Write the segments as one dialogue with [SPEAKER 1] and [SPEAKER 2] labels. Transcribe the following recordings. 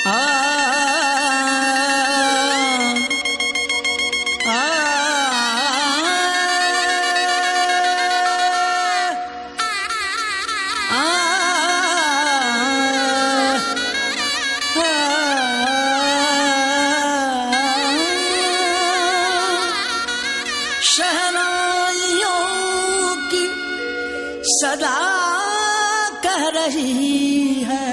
[SPEAKER 1] सदा कह रही है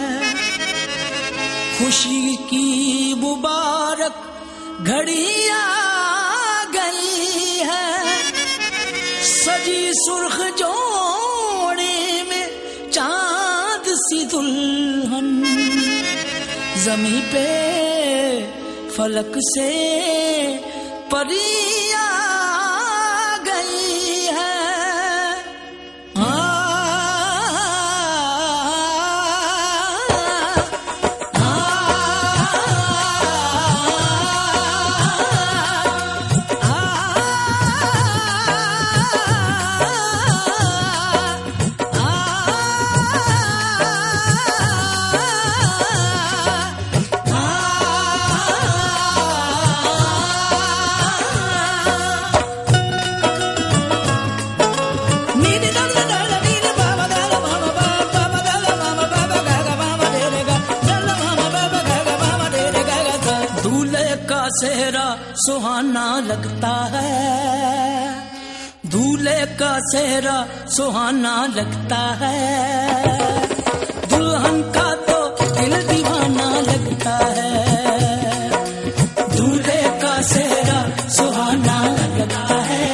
[SPEAKER 1] खुशी की मुबारक घड़ी आ गई है। सजी सुर्ख जोड़े में चांद सी दुल्हन ज़मीं पे फलक से परी सेहरा सुहाना लगता है, दूल्हे का सेहरा सुहाना लगता है, दुल्हन का तो दिल दीवाना लगता है। दूल्हे का सेहरा सुहाना लगता है,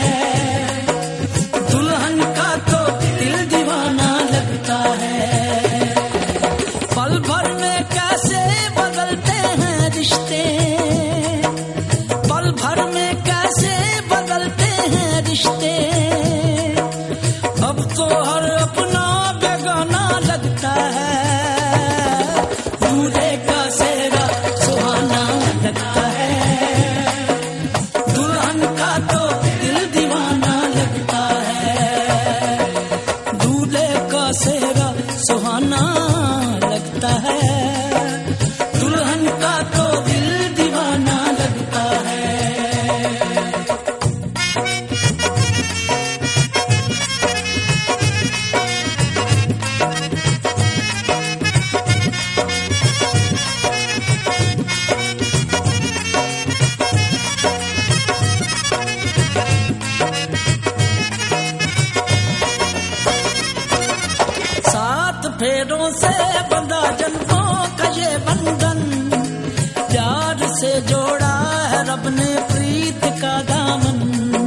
[SPEAKER 1] दुल्हन का तो दिल दीवाना लगता है। पल भर में कैसे बदलते हैं रिश्ते, भर में कैसे बदलते हैं रिश्ते। अब तो हर अपना बेगाना लगता है, दूल्हे का सेहरा सुहाना लगता है, दुल्हन का तो दिल दीवाना लगता है। दूल्हे का सेहरा सुहाना लगता है, दुल्हन का तो दिल दीवाना लगता है। फेरों से बंधा जन्मों का ये बंधन, प्यार से जोड़ा है रब ने प्रीत का दामन।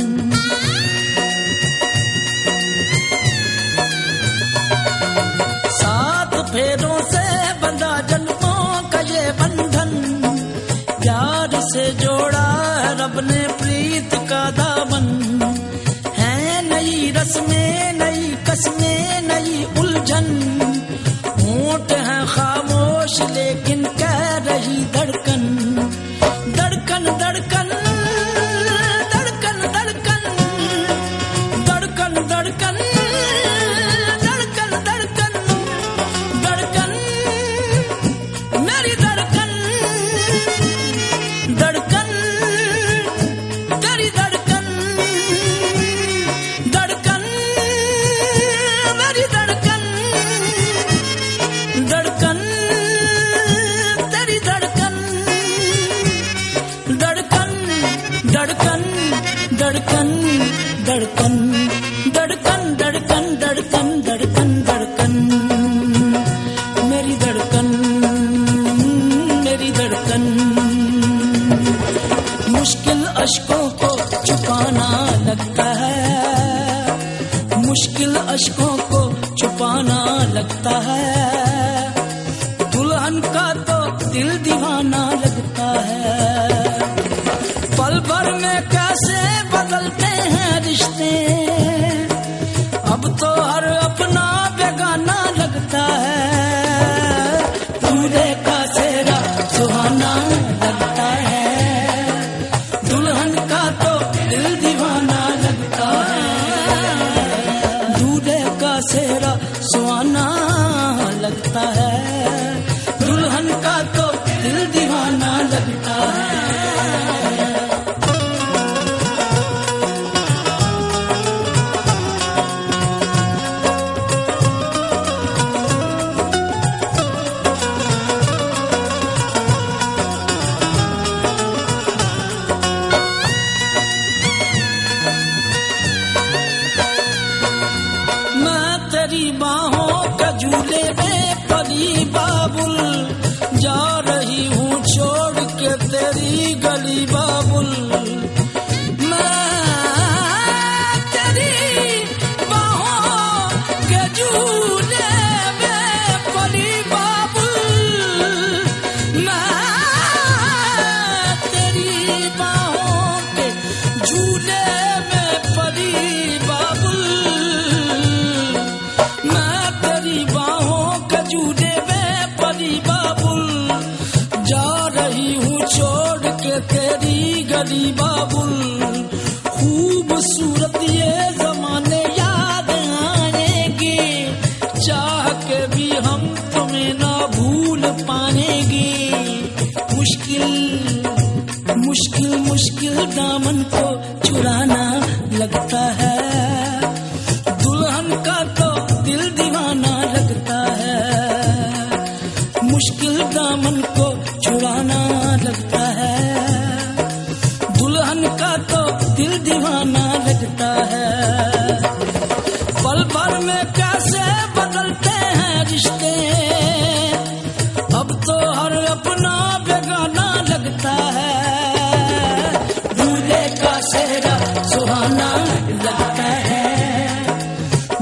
[SPEAKER 1] सात फेरों से बंधा जन्मों का ये बंधन, प्यार से जोड़ा है रब ने प्रीत का दामन। है नई रस्में, नई कस्में, नई उलझन, होंठ है खामोश लेकिन कह रही धड़कन, धड़कन धड़कन धड़कन धड़कन धड़कन धड़कन धड़कन धड़कन धड़कन मेरी धड़कन, धड़कन तेरी धड़कन, धड़कन मेरी धड़कन, धड़कन तेरी धड़कन, धड़कन धड़कन धड़कन धड़कन धड़कन धड़कन धड़कन धड़कन धड़कन मेरी धड़कन, मेरी धड़कन। मुश्किल अश्कों को छुपाना लगता है, मुश्किल अश्कों को छुपाना लगता है, दुल्हन का तो दिल दीवाना लगता है। पल भर में कैसे बदलते हैं रिश्ते, अब तो हर अपना बेगाना लगता है। दूल्हे का सेहरा सुहाना लगता है, दुल्हन का तो दिल दीवाना लगता है। दूल्हे का सेहरा सुहाना लगता है, दुल्हन का तो दिल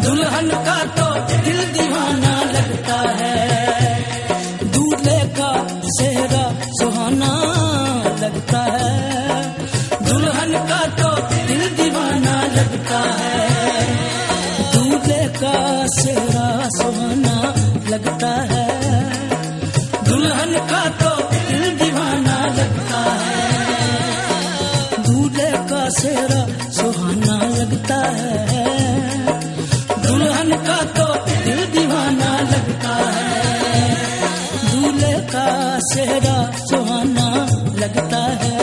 [SPEAKER 1] दुल्हन का तो दिल दीवाना लगता है, दूल्हे का सेहरा सुहाना लगता है, दुल्हन का तो दिल दीवाना लगता है, दूल्हे का सेहरा सुहाना लगता है, दुल्हन का तो दिल दीवाना लगता है, दूल्हे का सेहरा सुहाना लगता है, दुल्हन का तो दिल दीवाना लगता है, दूल्हे का सेहरा सुहाना लगता है।